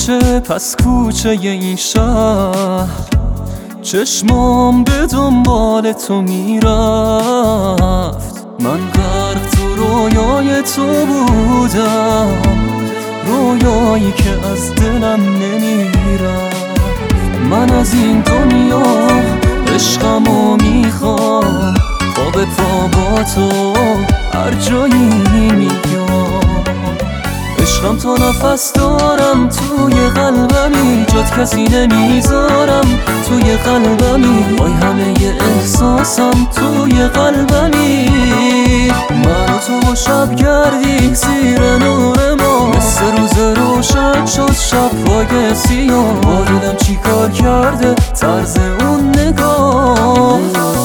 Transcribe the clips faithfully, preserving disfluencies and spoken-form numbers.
کوچه پس کوچه این شهر، چشمام به دنبال تو میرفت. من غرق تو رویای تو بودم، رویایی که از دلم نمیرفت. من از این دنیا عشقمو میخوام، پا به پا با تو هر جایی میام. عشقم تا نفس دارم، توی قلبمی جات کسی نمیذارم. توی قلبمی وای همه احساسم توی قلبمی. من و تو و شب گردی زیر نور ما، مثل روز روشن شد شب پای سیاه. با دلم چی کار کرده طرز اون نگاه.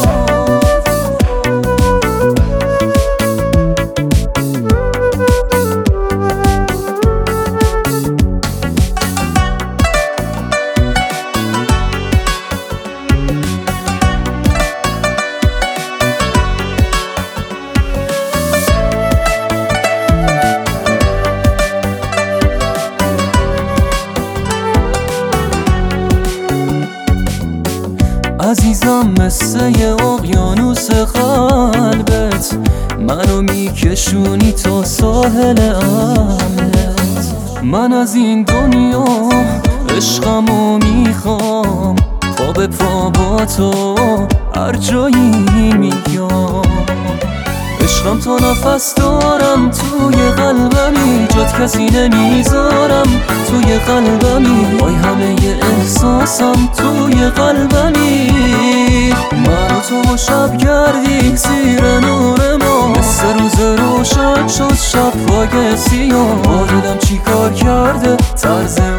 عزیزم مثل یه اقیانوس قلبت، منو میکشونی تا ساحل امنت. من از این دنیا عشقمو میخوام، پا به پا با تو هر جایی میام. عشقم تا نفس دارم، توی قلبمی جات کسی نمیذارم. توی قلبمی وای همه احساسم توی قلبمی. من و تو و شب گردی زیر نور ما، مثل روز روشن شد شب پای سیاه. با دلم چی کار کرده طرز